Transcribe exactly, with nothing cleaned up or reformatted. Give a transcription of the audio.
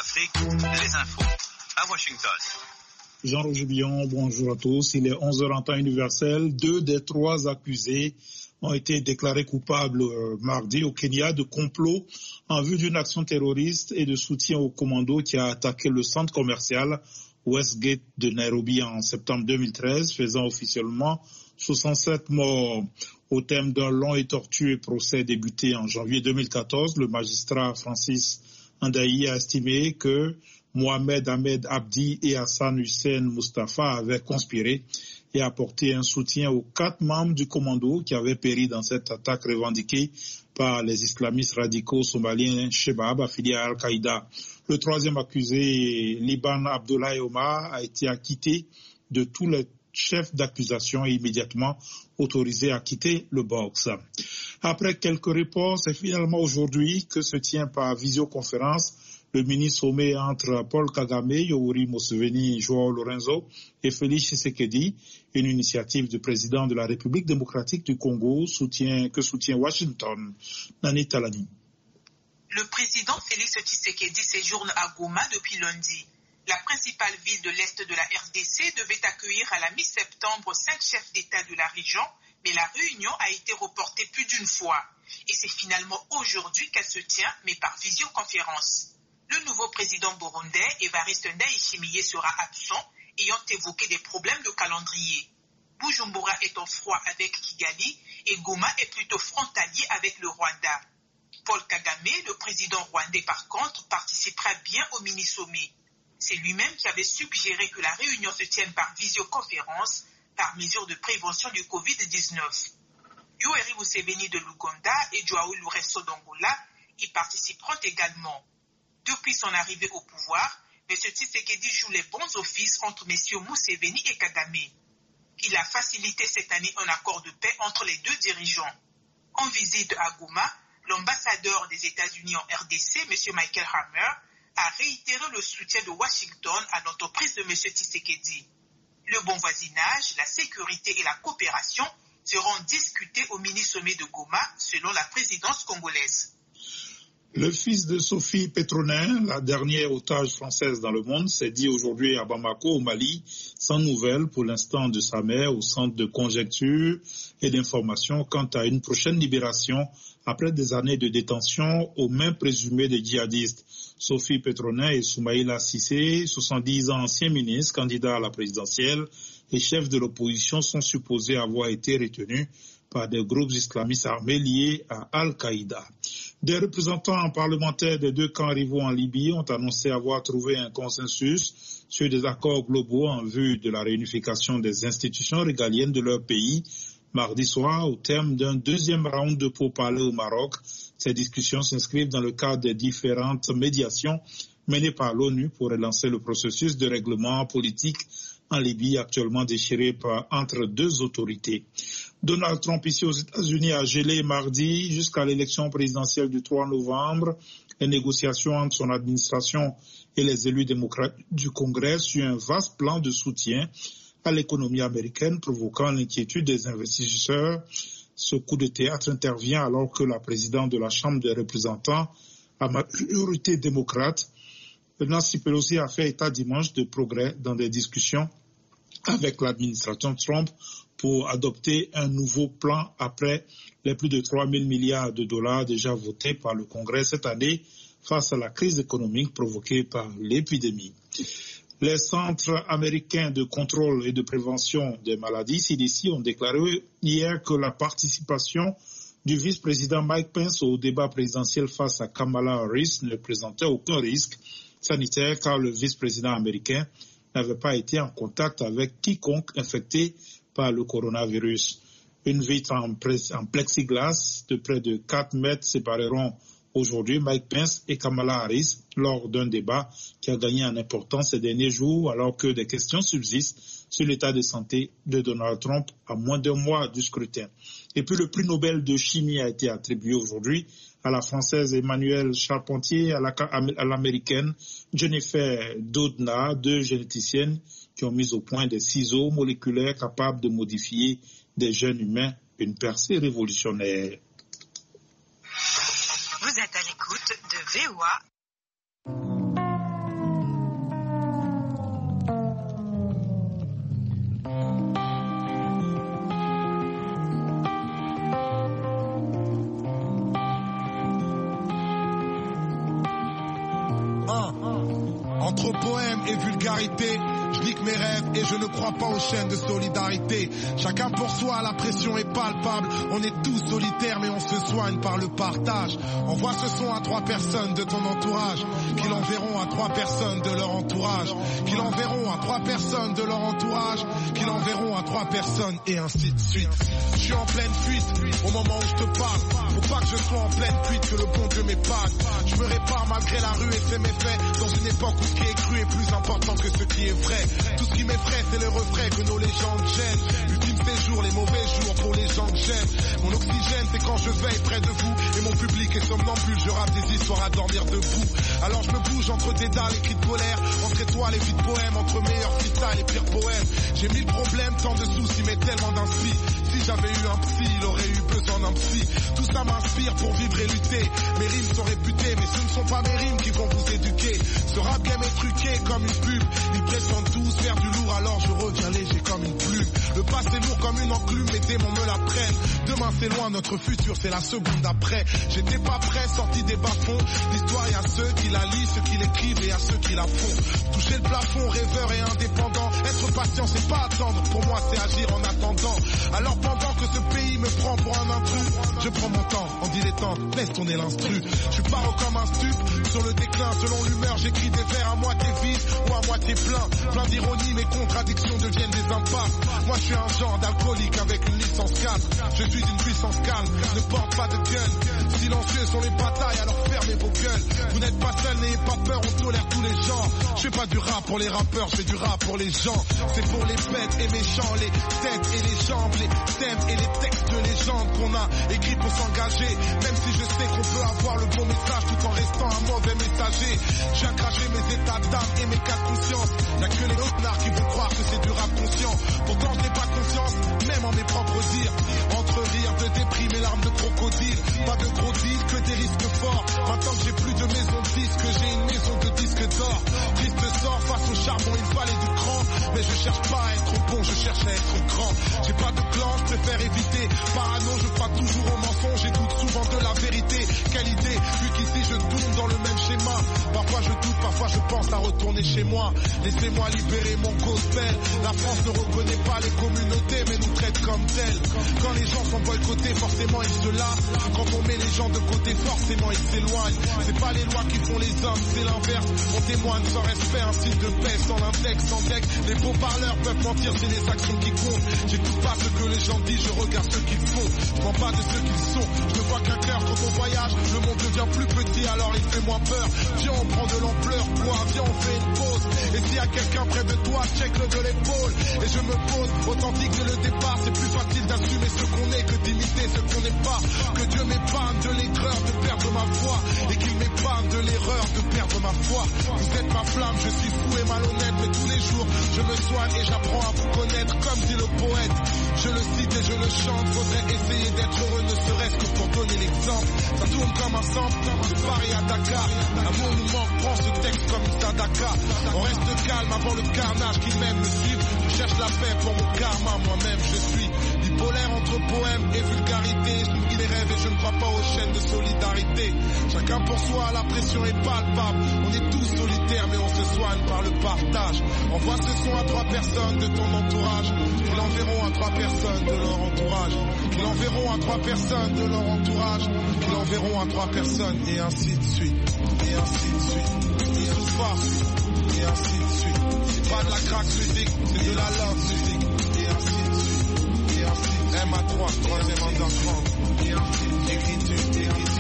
Afrique, les infos à Washington. Jean-Roger Billon, bonjour à tous. Il est onze heures en temps universel. Deux des trois accusés ont été déclarés coupables euh, mardi au Kenya de complot en vue d'une action terroriste et de soutien au commando qui a attaqué le centre commercial Westgate de Nairobi en septembre deux mille treize, faisant officiellement soixante-sept morts. Au thème d'un long et tortueux procès débuté en janvier deux mille quatorze, le magistrat Francis Andaï a estimé que Mohamed Ahmed Abdi et Hassan Hussein Mustafa avaient conspiré et apporté un soutien aux quatre membres du commando qui avaient péri dans cette attaque revendiquée par les islamistes radicaux somaliens Shebab affiliés à Al-Qaïda. Le troisième accusé, Liban Abdoulaye Omar, a été acquitté de tous les chefs d'accusation et immédiatement autorisé à quitter le box. Après quelques reports, c'est finalement aujourd'hui que se tient par visioconférence le mini-sommet entre Paul Kagame, Yoweri Museveni, João Lorenzo et Félix Tshisekedi, une initiative du président de la République démocratique du Congo soutient, que soutient Washington. Nani Talani. Le président Félix Tshisekedi séjourne à Goma depuis lundi. La principale ville de l'Est de la R D C devait accueillir à la mi-septembre cinq chefs d'État de la région, mais la réunion a été reportée plus d'une fois. Et c'est finalement aujourd'hui qu'elle se tient, mais par visioconférence. Le nouveau président burundais, Evariste Ndayishimiye, sera absent, ayant évoqué des problèmes de calendrier. Bujumbura est en froid avec Kigali et Goma est plutôt frontalier avec le Rwanda. Paul Kagame, le président rwandais par contre, participera bien au mini-sommet. C'est lui-même qui avait suggéré que la réunion se tienne par visioconférence par mesure de prévention du covid dix-neuf. Yoweri Museveni de l'Ouganda et João Lourenço d'Angola y participeront également. Depuis son arrivée au pouvoir, M. Tshisekedi joue les bons offices entre M. Museveni et Kagame. Il a facilité cette année un accord de paix entre les deux dirigeants. En visite à Goma, l'ambassadeur des États-Unis en R D C, M. Michael Hammer, a réitéré le soutien de Washington à l'entreprise de M. Tshisekedi. Le bon voisinage, la sécurité et la coopération seront discutés au mini-sommet de Goma, selon la présidence congolaise. Le fils de Sophie Petronin, la dernière otage française dans le monde, s'est dit aujourd'hui à Bamako, au Mali, sans nouvelles pour l'instant de sa mère au centre de conjecture et d'information quant à une prochaine libération après des années de détention aux mains présumées des djihadistes. Sophie Petronin et Soumaïla Cissé, soixante-dix ans anciens ministres, candidats à la présidentielle et chefs de l'opposition sont supposés avoir été retenus par des groupes islamistes armés liés à Al-Qaïda. Des représentants parlementaires des deux camps rivaux en Libye ont annoncé avoir trouvé un consensus sur des accords globaux en vue de la réunification des institutions régaliennes de leur pays. Mardi soir, au terme d'un deuxième round de pourparlers au Maroc, ces discussions s'inscrivent dans le cadre des différentes médiations menées par l'ONU pour relancer le processus de règlement politique en Libye, actuellement déchiré par, entre deux autorités. Donald Trump, ici aux États-Unis, a gelé mardi jusqu'à l'élection présidentielle du trois novembre les négociations entre son administration et les élus démocrates du Congrès sur un vaste plan de soutien à l'économie américaine, provoquant l'inquiétude des investisseurs. Ce coup de théâtre intervient alors que la présidente de la Chambre des représentants, à majorité démocrate, Nancy Pelosi, a fait état dimanche de progrès dans des discussions avec l'administration Trump pour adopter un nouveau plan après les plus de trois mille milliards de dollars déjà votés par le Congrès cette année face à la crise économique provoquée par l'épidémie. Les centres américains de contrôle et de prévention des maladies, C D C, ont déclaré hier que la participation du vice-président Mike Pence au débat présidentiel face à Kamala Harris ne présentait aucun risque sanitaire car le vice-président américain n'avait pas été en contact avec quiconque infecté par le coronavirus. Une vitre en, en plexiglas de près de quatre mètres sépareront aujourd'hui Mike Pence et Kamala Harris lors d'un débat qui a gagné en importance ces derniers jours alors que des questions subsistent sur l'état de santé de Donald Trump à moins d'un mois du scrutin. Et puis le prix Nobel de chimie a été attribué aujourd'hui à la française Emmanuelle Charpentier, à, la, à l'américaine Jennifer Doudna, deux généticiennes qui ont mis au point des ciseaux moléculaires capables de modifier des gènes humains, une percée révolutionnaire. Vous êtes à l'écoute de V O A. Entre poème et vulgarité, je nique mes rêves et je ne crois pas aux chaînes de solidarité. Chacun pour soi, la pression est palpable. On est tous solitaires mais on se soigne par le partage. Envoie ce son à trois personnes de ton entourage, qui l'enverront à trois personnes de leur entourage, qui l'enverront à trois personnes de leur entourage, qui l'enverront à trois personnes et ainsi de suite. Je suis en pleine fuite au moment où je te parle. Faut pas que je sois en pleine fuite, que le bon Dieu m'épargne. Je me répare malgré la rue et ses méfaits, dans une époque où ce qui est cru est plus important que ce qui est vrai. Tout ce qui m'effraie c'est le refrain que nos légendes gênent. L'ultime séjour, les mauvais jours pour les gens que j'aime. Mon oxygène c'est quand je veille près de vous et mon public est somnambule. Je rappe des histoires à dormir debout. Alors je me bouge entre des dalles et cris de colère, entre étoiles et vies de poèmes, entre meilleurs freestyles et pires poèmes. J'ai mille problèmes, tant de soucis mais tellement d'inspi. Si j'avais eu un psy, il aurait eu besoin d'un psy. Tout ça m'inspire pour vivre et lutter. Mes rimes sont réputées, mais ce ne sont pas mes rimes qui vont vous éduquer. Ce rap game est truqué comme une pub. Ils prétendent tous faire du lourd, alors je reviens léger comme une plume. Le passé lourd comme une enclume, mes démons me la prennent. Demain c'est loin, notre futur c'est la seconde après. J'étais pas prêt, sorti des bas-fonds. L'histoire y a ceux qui la lisent, ceux qui l'écrivent et à ceux qui la font. Toucher le plafond, rêveur et indépendant. Être patient c'est pas attendre, pour moi c'est agir en attendant. Alors pendant que ce pays me prend pour un intrus, je prends mon temps en dilettante, laisse tourner l'instru. Je suis paro comme un stup, sur le déclin selon l'humeur. J'écris des vers à moitié vides ou à moitié plein. Plein d'ironie, mes contradictions deviennent des impasses. Moi je suis un genre d'alcoolique avec une licence quatre. Je suis une puissance calme, ne porte pas de gun. Silencieux sont les batailles, alors fermez vos gueules. Vous n'êtes pas seul, n'ayez pas peur, on tolère tous les genres. Je fais pas du rap pour les rappeurs, je fais du rap pour les gens. C'est pour les bêtes et méchants, les têtes et les jambes, les thèmes et les textes de légende qu'on a écrits pour s'engager. Même si je sais qu'on peut avoir le bon message tout en restant un mauvais messager. Je viens cracher mes états d'âme et mes cas de conscience. Y'a que les connards qui vont croire que c'est du rap conscient. Pourtant je n'ai pas conscience, même en mes propres dires. Entre rire de déprime et larmes de crocodile. Pas de gros deals, que des risques forts. Maintenant que j'ai plus de maison de disques, que j'ai une maison de disques d'or. Triste sort face au charbon, il fallait du cran. Mais je cherche pas à être bon, je cherche à être grand. J'ai pas de clan, je préfère éviter. Parano, je crois toujours au mensonge, j'écoute souvent de la vérité. Quelle idée, vu qu'ici je tourne dans le même schéma. Parfois je doute, parfois je pense à retourner chez moi. Laissez-moi libérer mon gospel. La France ne reconnaît pas les communautés, mais nous traite comme telles. Quand les gens sont boycottés, forcément ils se lassent. Quand on met les gens de côté, forcément ils s'éloignent. C'est pas les lois qui font les hommes, c'est l'inverse. On témoigne sans respect, un signe de paix, sans l'index, sans texte. Les beaux parleurs peuvent mentir, c'est les actions qui comptent. J'écoute pas ce que les gens disent, je regarde ce qu'ils font. Je prends pas de ce qu'ils sont. Je ne vois qu'un cœur quand on voyage. Le monde devient plus petit, alors il fait moins peur. Viens, on prend de l'ampleur, quoi, viens, on fait une pause. Et s'il y a quelqu'un près de toi, check-le de l'épaule. Et je me pose, authentique dès le départ. C'est plus facile d'assumer ce qu'on est que d'imiter ce qu'on n'est pas. Que Dieu m'épargne de l'aigreur de perdre ma foi. Et qu'il m'épargne de l'erreur de perdre ma foi. Vous êtes ma flamme, je suis fou et malhonnête. Mais tous les jours, je me soigne et j'apprends à vous connaître. Comme dit le poète, je le cite et je le chante. Faudrait essayer d'être heureux, ne serait-ce que pour donner l'exemple. Ça tourne comme un sample, de Paris à Dakar. L'amour nous manque, prends ce texte comme une sadaka. On reste calme avant le carnage qui m'aime me suivre. Je cherche la paix pour mon karma, moi-même je suis bipolaire entre poème et vulgarité. Je me guide les rêves et je ne crois pas aux chaînes de solidarité. Chacun pour soi, la pression est palpable. On est tous solitaires mais on se soigne par le partage. Envoie ce son à trois personnes de ton entourage, qui l'enverront à trois personnes de leur entourage, qui l'enverront à trois personnes de leur entourage, qui l'enverront à trois personnes et ainsi de suite, et ainsi de suite, et tout pas, et ainsi de suite. C'est pas de la crack musique, c'est de la love musique, et ainsi de suite, et ainsi de suite. M A trois, troisième underground, et ainsi de suite. Écriture, écriture.